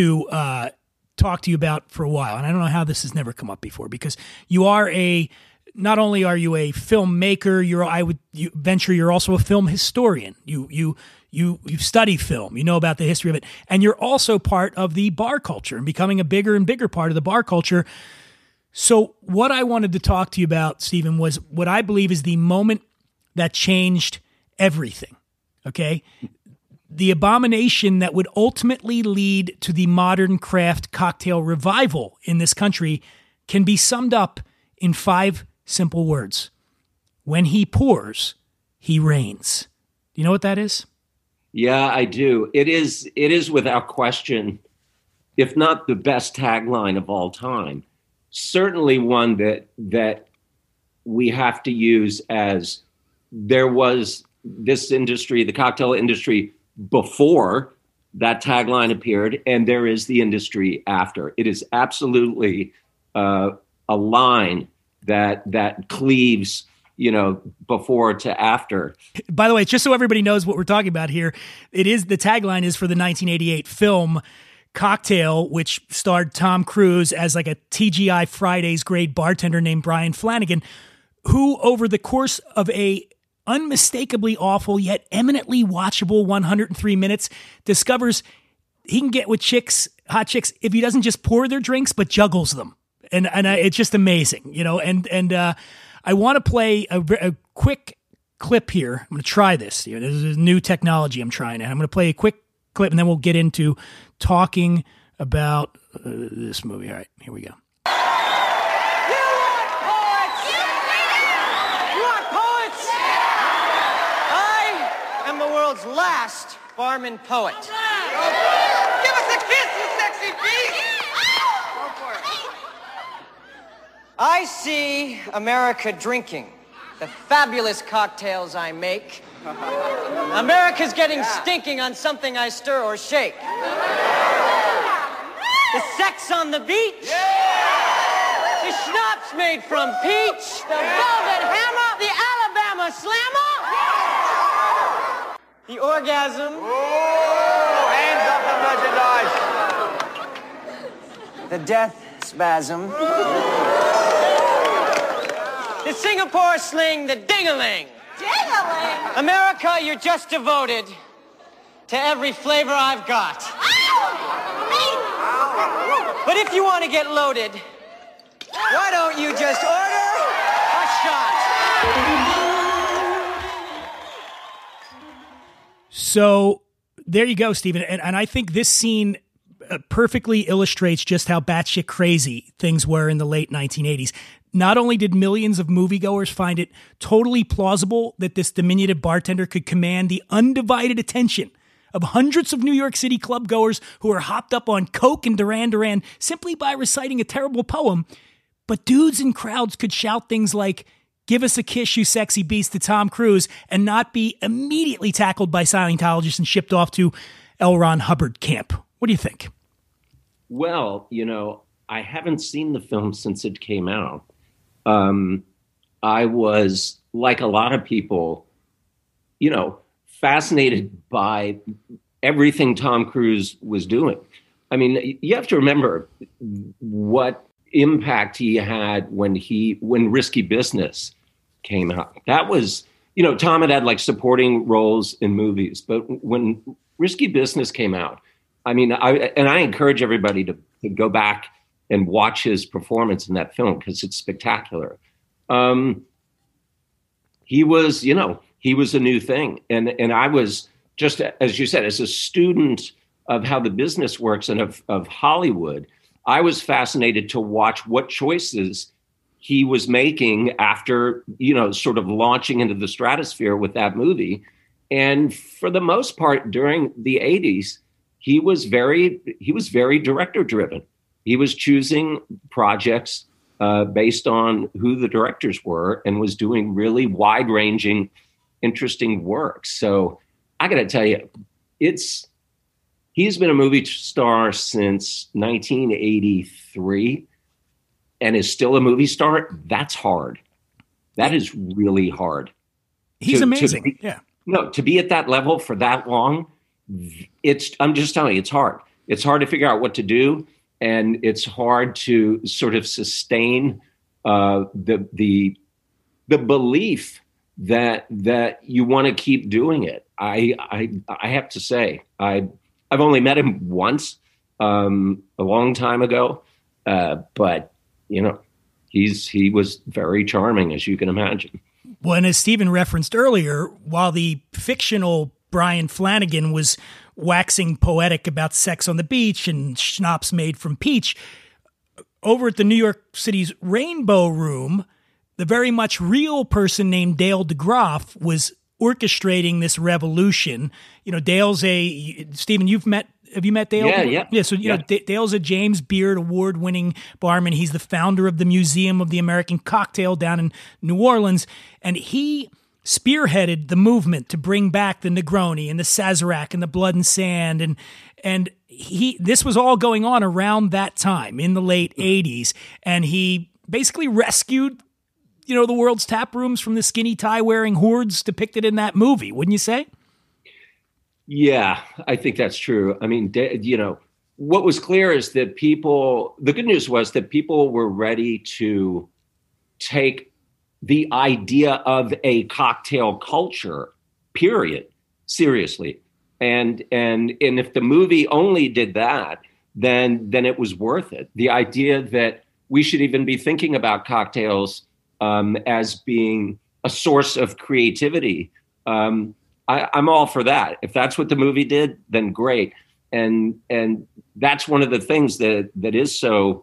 to. Talk to you about for a while, and I don't know how this has never come up before, because you are not only are you a filmmaker, I would venture you're also a film historian. You You study film, you know about the history of it, and you're also part of the bar culture and becoming a bigger and bigger part of the bar culture. So what I wanted to talk to you about, Stephen, was what I believe is the moment that changed everything, okay? The abomination that would ultimately lead to the modern craft cocktail revival in this country can be summed up in 5 simple words. When he pours, he reigns. Do you know what that is? Yeah, I do. It is without question, if not the best tagline of all time, certainly one that we have to use as there was this industry, the cocktail industry, before that tagline appeared, and there is the industry after. It is absolutely a line that cleaves, before to after. By the way, just so everybody knows what we're talking about here, the tagline is for the 1988 film Cocktail, which starred Tom Cruise as like a TGI Fridays grade bartender named Brian Flanagan, who over the course of a unmistakably awful yet eminently watchable 103 minutes discovers he can get with hot chicks, if he doesn't just pour their drinks but juggles them, and it's just amazing, And I want to play a quick clip here. I'm going to try this. This is new technology I'm trying, and I'm going to play a quick clip, and then we'll get into talking about this movie. All right, here we go. World's last barman poet. Give us a kiss, you sexy beast! Go for it. I see America drinking the fabulous cocktails I make. America's getting stinking on something I stir or shake. The sex on the beach. The schnapps made from peach. The velvet hammer. The Alabama slammer. The orgasm. Oh, hands up the merchandise. The death spasm. The Singapore sling, the ding-a-ling. Ding-a-ling? America, you're just devoted to every flavor I've got. But if you want to get loaded, why don't you just order a shot? So there you go, Stephen. And I think this scene perfectly illustrates just how batshit crazy things were in the late 1980s. Not only did millions of moviegoers find it totally plausible that this diminutive bartender could command the undivided attention of hundreds of New York City clubgoers who are hopped up on coke and Duran Duran simply by reciting a terrible poem, but dudes in crowds could shout things like, "Give us a kiss, you sexy beast," to Tom Cruise and not be immediately tackled by Scientologists and shipped off to L. Ron Hubbard camp. What do you think? Well, I haven't seen the film since it came out. I was, like a lot of people, fascinated by everything Tom Cruise was doing. I mean, you have to remember what impact he had when Risky Business came out. That was, Tom had like supporting roles in movies, but when Risky Business came out, I mean, I encourage everybody to go back and watch his performance in that film because it's spectacular. He was a new thing. And I was just, as you said, as a student of how the business works and of Hollywood, I was fascinated to watch what choices he was making after, sort of launching into the stratosphere with that movie. And for the most part, during the 80s, he was very director driven. He was choosing projects based on who the directors were and was doing really wide ranging, interesting work. So I got to tell you, he's been a movie star since 1983 and is still a movie star. That's hard. That is really hard. He's amazing. To be at that level for that long, I'm just telling you, it's hard. It's hard to figure out what to do. And it's hard to sort of sustain the belief that you want to keep doing it. I have to say, I've only met him once, a long time ago, but he was very charming, as you can imagine. Well, and as Stephen referenced earlier, while the fictional Brian Flanagan was waxing poetic about sex on the beach and schnapps made from peach, over at the New York City's Rainbow Room, the very much real person named Dale DeGroff was orchestrating this revolution. Dale's Stephen, have you met Dale? Yeah. Yeah. So, Dale's a James Beard award-winning barman. He's the founder of the Museum of the American Cocktail down in New Orleans. And he spearheaded the movement to bring back the Negroni and the Sazerac and the Blood and Sand. And this was all going on around that time in the late 80s. And he basically rescued, the world's tap rooms from the skinny tie-wearing hordes depicted in that movie, wouldn't you say? Yeah, I think that's true. I mean, what was clear is that the good news was that people were ready to take the idea of a cocktail culture, period, seriously. And if the movie only did that, then it was worth it. The idea that we should even be thinking about cocktails as being a source of creativity, I'm all for that. If that's what the movie did, then great. And that's one of the things that is so,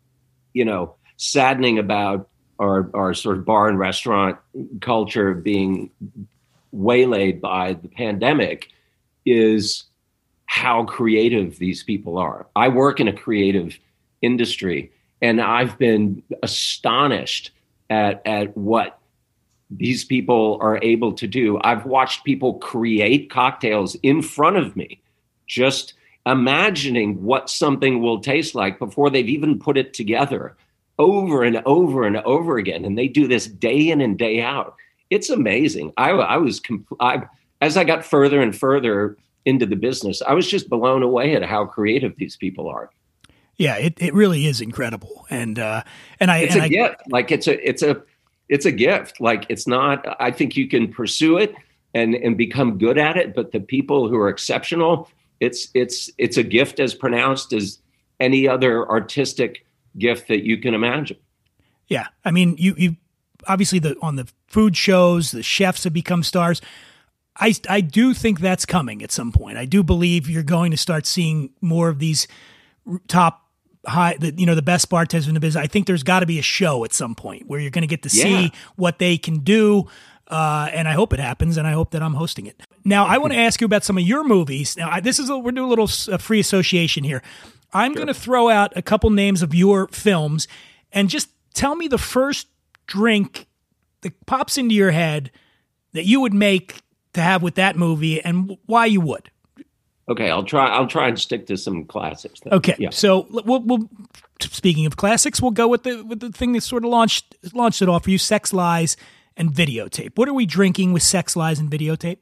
saddening about our sort of bar and restaurant culture being waylaid by the pandemic is how creative these people are. I work in a creative industry, and I've been astonished at what these people are able to do. I've watched people create cocktails in front of me, just imagining what something will taste like before they've even put it together, over and over and over again. And they do this day in and day out. It's amazing. As I got further and further into the business, I was just blown away at how creative these people are. Yeah, it really is incredible. It's a gift. Like it's a gift. Like it's not, I think you can pursue it and become good at it, but the people who are exceptional, it's a gift as pronounced as any other artistic gift that you can imagine. Yeah. I mean, you obviously on the food shows, the chefs have become stars. I do think that's coming at some point. I do believe you're going to start seeing more of these top the best bartenders in the business. I think there's got to be a show at some point where you're going to get to see what they can do. And I hope it happens, and I hope that I'm hosting it. Now, I want to ask you about some of your movies. Now, we're doing a little free association here. I'm going to throw out a couple names of your films, and just tell me the first drink that pops into your head that you would make to have with that movie, and why you would. Okay, I'll try and stick to some classics then. Okay, so we'll speaking of classics, we'll go with the thing that sort of launched it all for you: Sex, Lies, and Videotape. What are we drinking with Sex, Lies, and Videotape?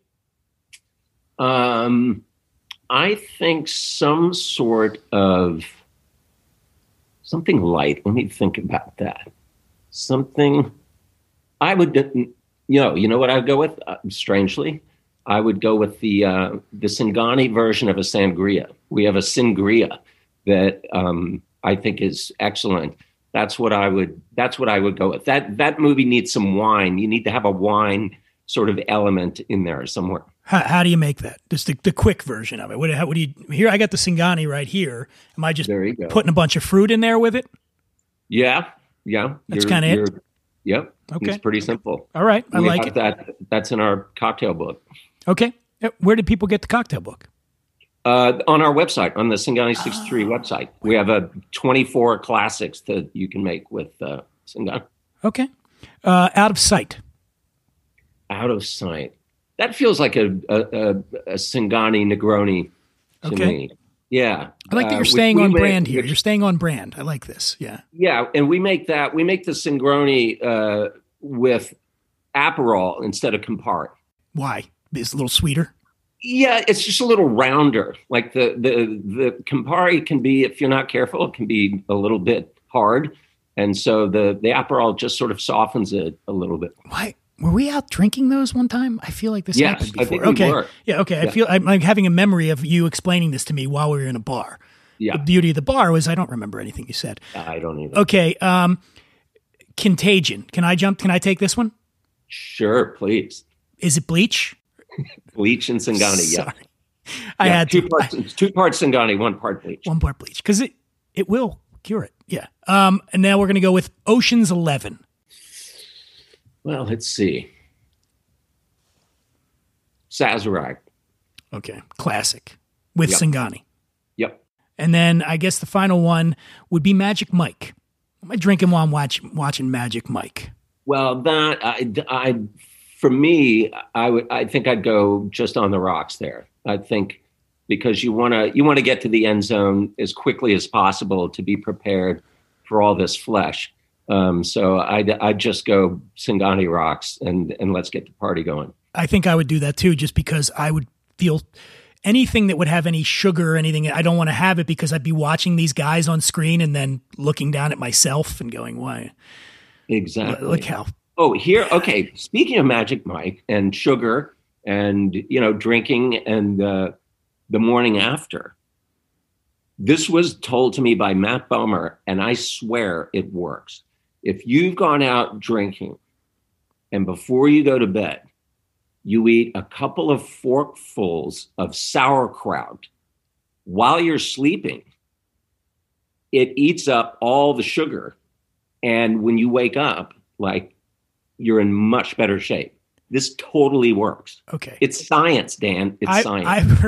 I think some sort of something light. Let me think about that. Something I would, you know what I'd go with? Strangely, I would go with the Singani version of a sangria. We have a sangria that I think is excellent. That's what I would go with. That movie needs some wine. You need to have a wine sort of element in there somewhere. How do you make that? Just the quick version of it. What do you here? I got the Singani right here. Am I just putting a bunch of fruit in there with it? Yeah. That's kind of it. Yep. Okay. It's pretty simple. All right. I like it. That's in our cocktail book. Okay. Where did people get the cocktail book? On our website, on the Singani 63 website. We have 24 classics that you can make with Singani. Okay. Out of Sight. Out of Sight. That feels like a Singani Negroni to me. Yeah. I like that you're staying on brand here. You're staying on brand. I like this. Yeah. Yeah. And we make the Singroni with Aperol instead of Campari. Why? It's a little sweeter? Yeah, it's just a little rounder. Like the Campari can be, if you're not careful, it can be a little bit hard. And so the Aperol just sort of softens it a little bit. Were we out drinking those one time? I feel like this happened before. I think we were. Yeah, okay. I feel I'm like having a memory of you explaining this to me while we were in a bar. Yeah. The beauty of the bar was I don't remember anything you said. I don't either. Okay. Contagion. Can I take this one? Sure, please. Is it Bleach? Bleach and Singani, Sorry. yeah. I had two parts Singani, one part Bleach. One part Bleach. Because it will cure it. Yeah. And now we're going to go with Ocean's 11. Well, let's see. Sazerac. Okay. Classic. With Yep. Singani. Yep. And then I guess the final one would be Magic Mike. Am I drinking while I'm watching Magic Mike? Well, that for me, I think I'd go just on the rocks there. I think because you want to get to the end zone as quickly as possible to be prepared for all this flesh. So I'd just go Singani rocks and let's get the party going. I think I would do that too, just because I would feel anything that would have any sugar or anything. I don't want to have it because I'd be watching these guys on screen and then looking down at myself and going, why? Exactly. Look how. Oh, here. Okay. Speaking of Magic Mike and sugar and, drinking and the morning after, this was told to me by Matt Bomer, and I swear it works. If you've gone out drinking and before you go to bed, you eat a couple of forkfuls of sauerkraut while you're sleeping, it eats up all the sugar. And when you wake up, like, you're in much better shape. This totally works. Okay. It's science, Dan. It's science.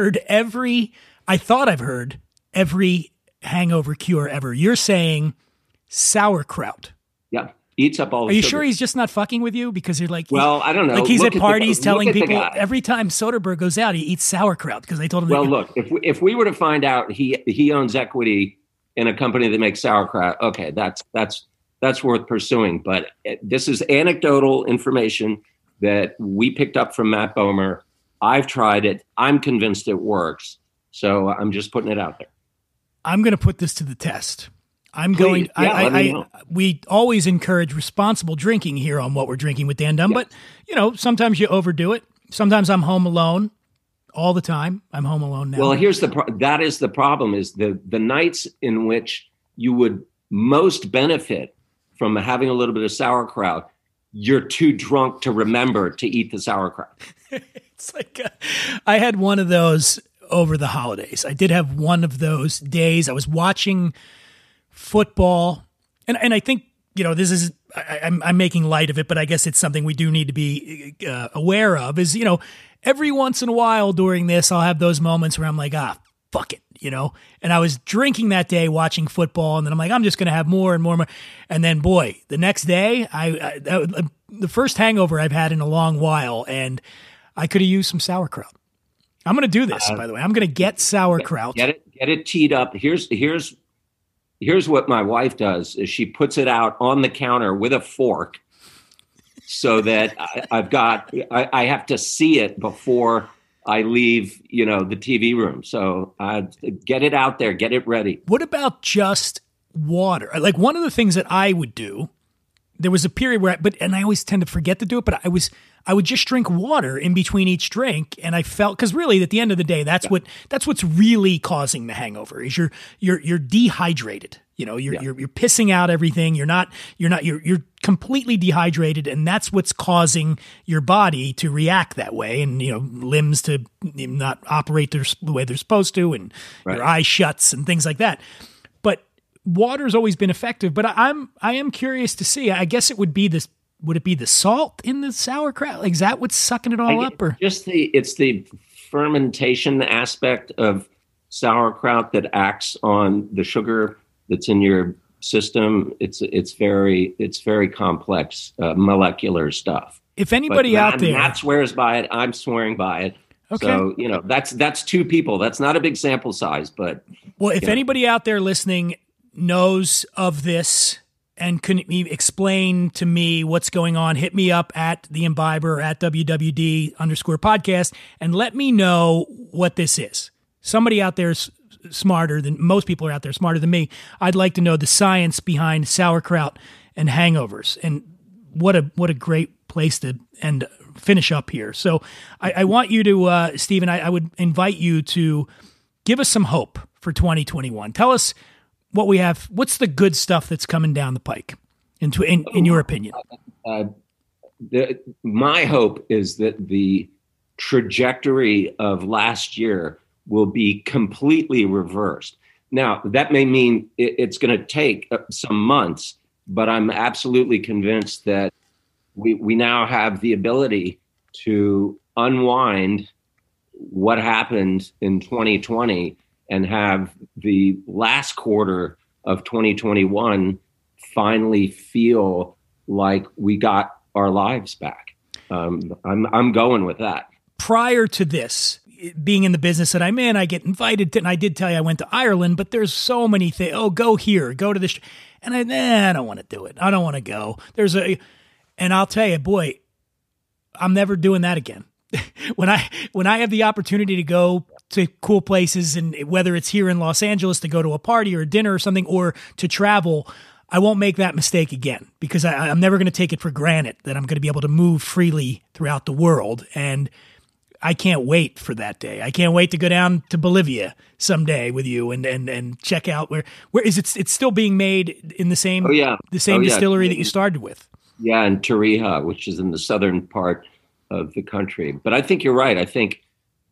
I thought I've heard every hangover cure ever. You're saying sauerkraut. Yeah. Eats up all the Are you sugar. sure he's just not fucking with you? Because you're like, well, I don't know. Like he's Look at parties telling people guy. every time Soderbergh goes out, he eats sauerkraut because they told him. Well, look, if we were to find out he owns equity in a company that makes sauerkraut, okay, that's worth pursuing. But this is anecdotal information that we picked up from Matt Bomer. I've tried it. I'm convinced it works. So I'm just putting it out there. I'm going to put this to the test. Please. We always encourage responsible drinking here on What We're Drinking with Dan Dunn, but sometimes you overdo it. Sometimes I'm home alone. All the time, I'm home alone now. Well, that is the problem: is the nights in which you would most benefit from having a little bit of sauerkraut, you're too drunk to remember to eat the sauerkraut. It's like I had one of those over the holidays. I did have one of those days. I was watching football, and I think this is I'm making light of it, but I guess it's something we do need to be aware of. Is every once in a while during this, I'll have those moments where I'm like, fuck it, And I was drinking that day watching football, and then I'm like, I'm just going to have more and more. And then, boy, the next day, the first hangover I've had in a long while, and I could have used some sauerkraut. I'm going to do this, by the way. I'm going to get sauerkraut. Get it teed up. Here's what my wife does: is she puts it out on the counter with a fork, so that I have to see it before I leave, the TV room. So get it out there, get it ready. What about just water? Like, one of the things that I would do, there was a period where, and I always tend to forget to do it, but I would just drink water in between each drink, and I felt, because really at the end of the day, that's what's really causing the hangover is you're dehydrated. You're pissing out everything. You're completely dehydrated, and that's what's causing your body to react that way, and limbs to not operate the way they're supposed to, and your eye shuts and things like that. But water's always been effective. But I am curious to see. I guess it would be this. Would it be the salt in the sauerkraut? Like, is that what's sucking it all up, or just it's the fermentation aspect of sauerkraut that acts on the sugar that's in your system? It's very complex molecular stuff. If anybody out there, Matt swears by it, I'm swearing by it. Okay. So that's two people. That's not a big sample size, but if anybody out there listening knows of this and can explain to me what's going on, hit me up at The Imbiber, at WWD_podcast, and let me know what this is. Somebody out there is smarter than most people are out there, smarter than me. I'd like to know the science behind sauerkraut and hangovers. And what a great place to finish up here. So I want you to, Stephen, I would invite you to give us some hope for 2021. Tell us what we have. What's the good stuff that's coming down the pike, in your opinion? My hope is that the trajectory of last year will be completely reversed. Now, that may mean it's going to take some months, but I'm absolutely convinced that we now have the ability to unwind what happened in 2020 and have the last quarter of 2021 finally feel like we got our lives back. I'm going with that. Prior to this, being in the business that I'm in, I get invited to, and I did tell you I went to Ireland, but there's so many things. Oh, go here, go to this. And I don't want to do it. I don't want to go. And I'll tell you, boy, I'm never doing that again. When I have the opportunity to go to cool places, and whether it's here in Los Angeles to go to a party or a dinner or something, or to travel, I won't make that mistake again, because I'm never going to take it for granted that I'm going to be able to move freely throughout the world. And I can't wait for that day. I can't wait to go down to Bolivia someday with you and check out where is it? It's still being made in the same distillery that you started with. Yeah, in Tarija, which is in the southern part of the country. But I think you're right. I think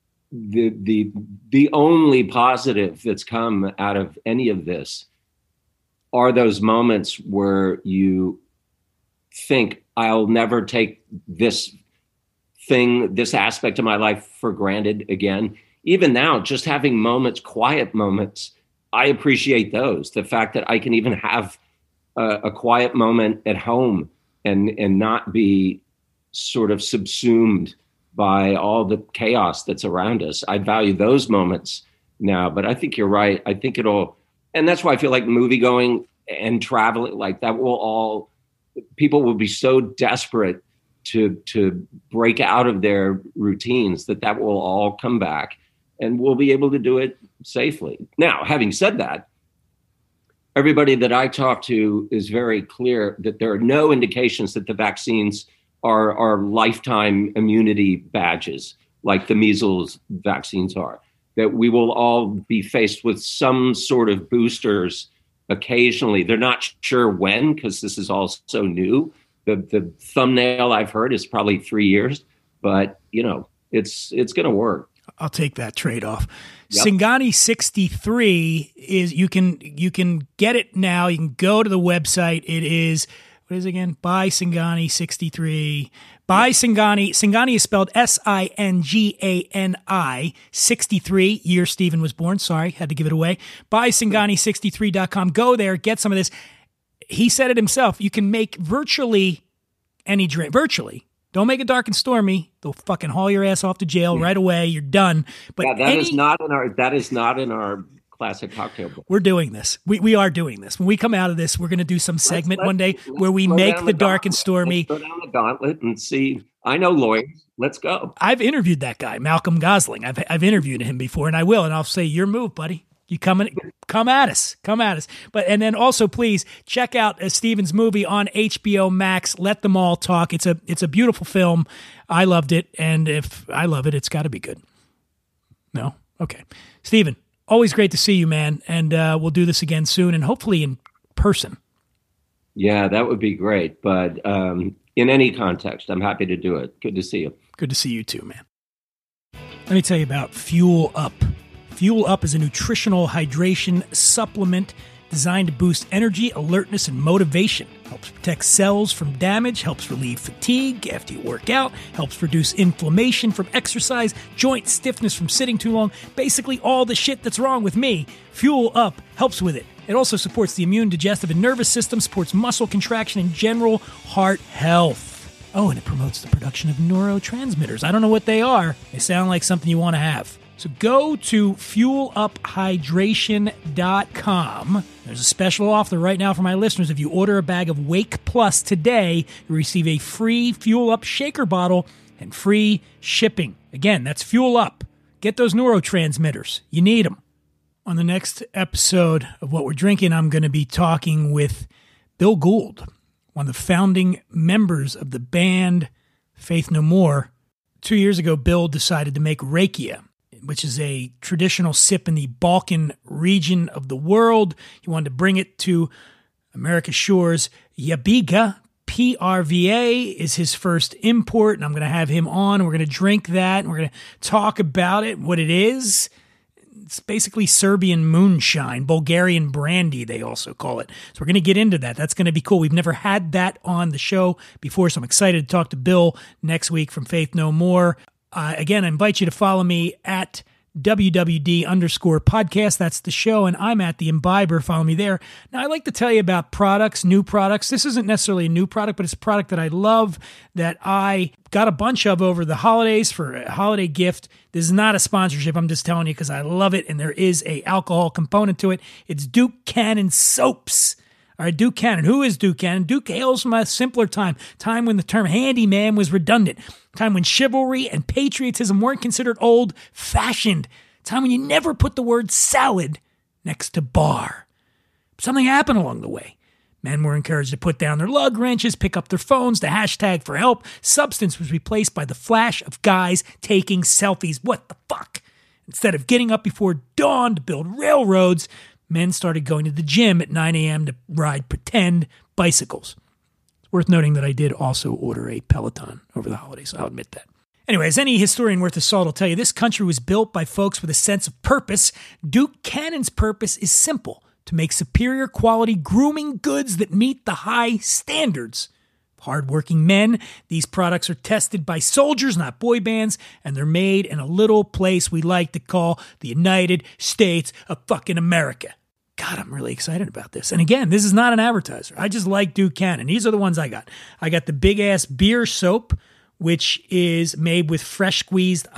the only positive that's come out of any of this are those moments where you think, I'll never take this aspect of my life for granted again. Even now, just having moments, quiet moments, I appreciate those. The fact that I can even have a quiet moment at home and not be sort of subsumed by all the chaos that's around us. I value those moments now, but I think you're right. I think and that's why I feel like movie going and traveling, like that people will be so desperate to break out of their routines that will all come back, and we'll be able to do it safely. Now, having said that, everybody that I talk to is very clear that there are no indications that the vaccines are lifetime immunity badges like the measles vaccines are, that we will all be faced with some sort of boosters occasionally. They're not sure when, because this is all so new. The thumbnail I've heard is probably 3 years, but it's going to work. I'll take that trade-off. Yep. Singani 63 is, you can get it now. You can go to the website. It is, what is it again? By Singani 63. By Singani. Singani is spelled Singani 63, year Stephen was born. Sorry, had to give it away. By Singani63.com. Go there, get some of this. He said it himself. You can make virtually any drink. Virtually. Don't make it dark and stormy. They'll fucking haul your ass off to jail right away. You're done. But that is not in our classic cocktail book. We're doing this. We are doing this. When we come out of this, we're going to do some segment one day where we make the dark and stormy. Let's go down the gauntlet and see. I know lawyers. Let's go. I've interviewed that guy, Malcolm Gosling. I've interviewed him before, and I will. And I'll say, your move, buddy. You come at us. And then also, please check out Stephen's movie on HBO Max, Let Them All Talk. It's a beautiful film. I loved it, and if I love it, it's got to be good. No? Okay. Stephen, always great to see you, man, and we'll do this again soon, and hopefully in person. Yeah, that would be great, but in any context, I'm happy to do it. Good to see you. Good to see you too, man. Let me tell you about Fuel Up. Fuel Up is a nutritional hydration supplement designed to boost energy, alertness, and motivation. Helps protect cells from damage, helps relieve fatigue after you work out, helps reduce inflammation from exercise, joint stiffness from sitting too long. Basically all the shit that's wrong with me, Fuel Up helps with it. It also supports the immune, digestive, and nervous system, supports muscle contraction, and general heart health. Oh, and it promotes the production of neurotransmitters. I don't know what they are. They sound like something you want to have. So go to fueluphydration.com. There's a special offer right now for my listeners. If you order a bag of Wake Plus today, you receive a free Fuel Up shaker bottle and free shipping. Again, that's Fuel Up. Get those neurotransmitters. You need them. On the next episode of What We're Drinking, I'm going to be talking with Bill Gould, one of the founding members of the band Faith No More. 2 years ago, Bill decided to make rakia, which is a traditional sip in the Balkan region of the world. He wanted to bring it to America's shores. Yabiga, PRVA, is his first import, and I'm going to have him on. We're going to drink that, and we're going to talk about it, what it is. It's basically Serbian moonshine, Bulgarian brandy, they also call it. So we're going to get into that. That's going to be cool. We've never had that on the show before, so I'm excited to talk to Bill next week from Faith No More. Again, I invite you to follow me at WWD_podcast. That's the show, and I'm at The Imbiber. Follow me there. Now, I like to tell you about products, new products. This isn't necessarily a new product, but it's a product that I love, that I got a bunch of over the holidays for a holiday gift. This is not a sponsorship. I'm just telling you because I love it, and there is a alcohol component to it. It's Duke Cannon soaps. All right, Duke Cannon. Who is Duke Cannon? Duke hails from a simpler time when the term handyman was redundant, time when chivalry and patriotism weren't considered old-fashioned, time when you never put the word salad next to bar. Something happened along the way. Men were encouraged to put down their lug wrenches, pick up their phones, the hashtag for help. Substance was replaced by the flash of guys taking selfies. What the fuck? Instead of getting up before dawn to build railroads, men started going to the gym at 9 a.m. to ride pretend bicycles. It's worth noting that I did also order a Peloton over the holidays. I'll admit that. Anyway, as any historian worth his salt will tell you, this country was built by folks with a sense of purpose. Duke Cannon's purpose is simple: to make superior quality grooming goods that meet the high standards of hardworking men. These products are tested by soldiers, not boy bands, and they're made in a little place we like to call the United States of fucking America. God, I'm really excited about this. And again, this is not an advertiser. I just like Duke Cannon. These are the ones I got. I got the big-ass beer soap, which is made with fresh squeezed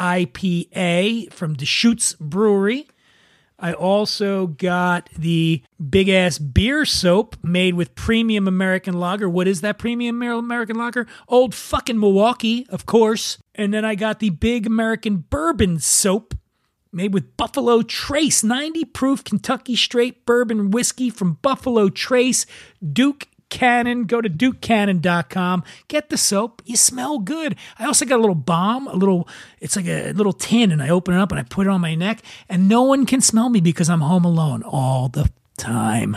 IPA from Deschutes Brewery. I also got the big-ass beer soap made with premium American lager. What is that premium American lager? Old fucking Milwaukee, of course. And then I got the big American bourbon soap made with Buffalo Trace, 90 proof Kentucky straight bourbon whiskey from Buffalo Trace. Duke Cannon. Go to DukeCannon.com. Get the soap. You smell good. I also got a little balm, it's like a little tin, and I open it up and I put it on my neck, and no one can smell me because I'm home alone all the time.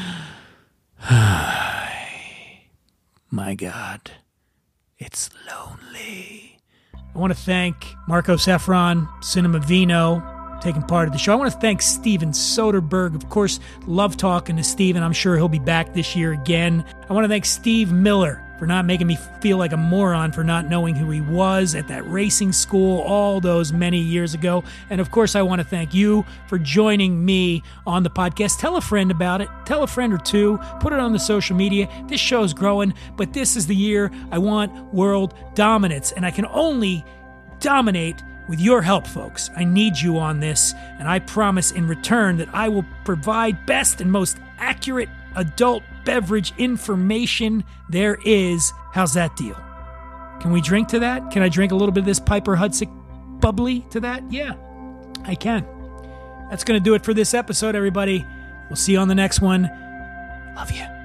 My God, it's lonely. I want to thank Marcos Efron, Cinema Vino, taking part of the show. I want to thank Steven Soderbergh. Of course, love talking to Steven. I'm sure he'll be back this year again. I want to thank Steve Miller for not making me feel like a moron for not knowing who he was at that racing school all those many years ago. And of course, I want to thank you for joining me on the podcast. Tell a friend about it. Tell a friend or two. Put it on the social media. This show's growing, but this is the year I want world dominance, and I can only dominate with your help, folks. I need you on this, and I promise in return that I will provide best and most accurate adult beverage information there is. How's that deal? Can we drink to that? Can I drink a little bit of this Piper Hudzik bubbly to that? Yeah, I can. That's going to do it for this episode, everybody. We'll see you on the next one. Love you.